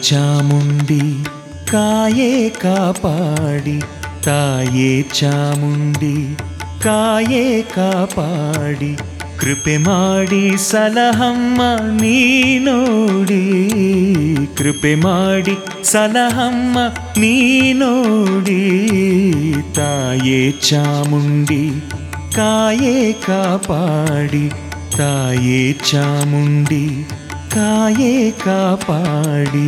ಚಾಮುಂಡಿ ಕಾಯೇ ಕಾಪಾಡಿ, ತಾಯೇ ಚಾಮುಂಡಿ ಕಾಯೇ ಕಾಪಾಡಿ, ಕೃಪೆ ಮಾಡಿ ಸಲಹಮ್ಮ ನೀನೋಡಿ, ಕೃಪೆ ಮಾಡಿ ಸಲಹಮ್ಮ ನೀನೋಡಿ, ತಾಯೇ ಚಾಮುಂಡಿ ಕಾಯೇ ಕಾಪಾಡಿ, ತಾಯೇ ಚಾಮುಂಡಿ ಕಾಯೇ ಕಾಪಾಡಿ.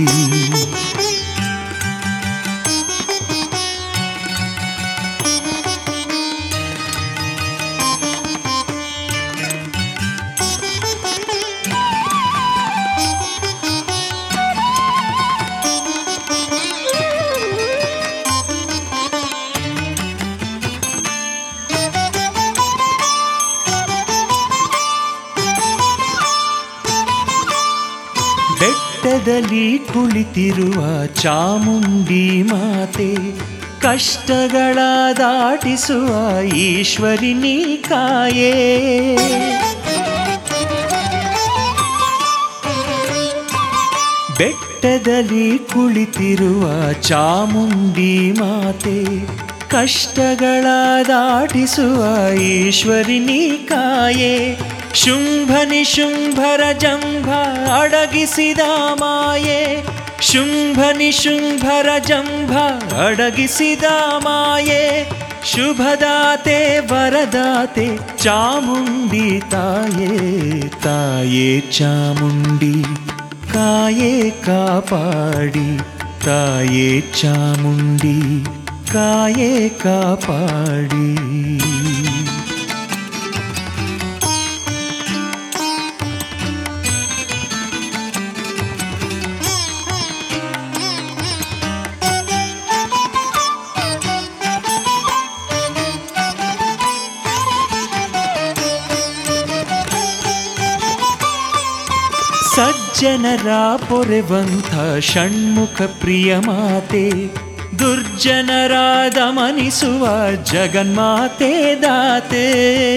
ಬೆಟ್ಟದಲ್ಲಿ ಕುಳಿತಿರುವ ಚಾಮುಂಡಿ ಮಾತೆ, ಕಷ್ಟಗಳ ದಾಟಿಸುವ ಈಶ್ವರಿ ನೀ ಕಾಯೇ. ಬೆಟ್ಟದಲ್ಲಿ ಕುಳಿತಿರುವ ಚಾಮುಂಡಿ ಮಾತೆ, ಕಷ್ಟಗಳ ದಾಟಿಸುವ ಈಶ್ವರಿ ನೀ ಕಾಯೇ. ಶುಂಭ ನಿಶುಂಭರ ಜಂಭ ಅಡಗಿಸಿದ ಮಾಯೆ, ಶುಂಭ ನಿಶುಂಭರ ಜಂಭ ಅಡಗಿಸಿದ ಮಾಯೆ, ಶುಭದಾತೆ ವರದಾತೆ ಚಾಮುಂಡಿ ತಾಯೇ, ತಾಯೇ ಚಾಮುಂಡಿ ಕಾಯೇ ಕಾಪಾಡಿ, ತಾಯೇ ಚಾಮುಂಡಿ ಕಾಯೇ ಕಾಪಾಡಿ. ಸಜ್ಜನರ ಪೊರೆವಂಥ ಷಣ್ಮುಖ ಪ್ರಿಯ ಮಾತೆ, ದುರ್ಜನರ ದಮನಿಸುವ ಜಗನ್ಮಾತೆ ದಾತೆ.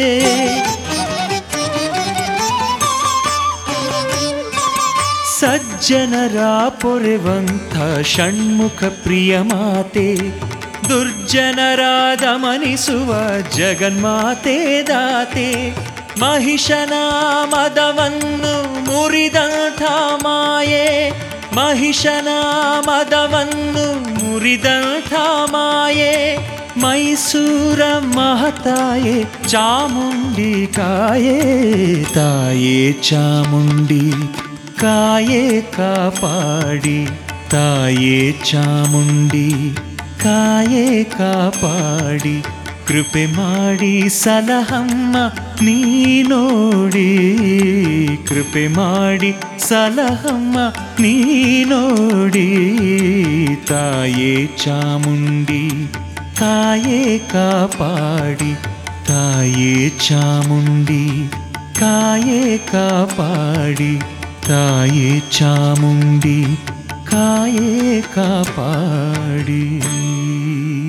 ಸಜ್ಜನರ ಪೊರೆವಂಥ ಷಣ್ಮುಖ ಪ್ರಿಯ ಮಾತೆ, ದುರ್ಜನರ ದಮನಿಸುವ ಜಗನ್ಮಾತೆ ದಾತೆ. ಮಹಿಷನ ಮದವನ್ನು ಮುರಿದಂಥ ಮಾಯೆ, ಮಹಿಷನ ಮದವನ್ನು ಮುರಿದಂಥ ಮಾಯೆ, ಮೈಸೂರ ಮಹತಾಯೆ ಚಾಮುಂಡಿ ಕಾಯೇ, ತಾಯೇ ಚಾಮುಂಡಿ ಕಾಯೇ ಕಾಪಾಡಿ, ತಾಯೇ ಚಾಮುಂಡಿ ಕಾಯೇ ಕಾಪಾಡಿ, ಕೃಪೆ ಮಾಡಿ ಸಲಹಮ್ಮ ನೀನೋಡಿ, ಕೃಪೆ ಮಾಡಿ ಸಲಹಮ್ಮ ನೀನೋಡಿ, ತಾಯೇ ಚಾಮುಂಡಿ ಕಾಯೇ ಕಾಪಾಡಿ, ತಾಯೇ ಚಾಮುಂಡಿ ಕಾಯೇ ಕಾಪಾಡಿ, ತಾಯೇ ಚಾಮುಂಡಿ ಕಾಯೇ ಕಾಪಾಡಿ.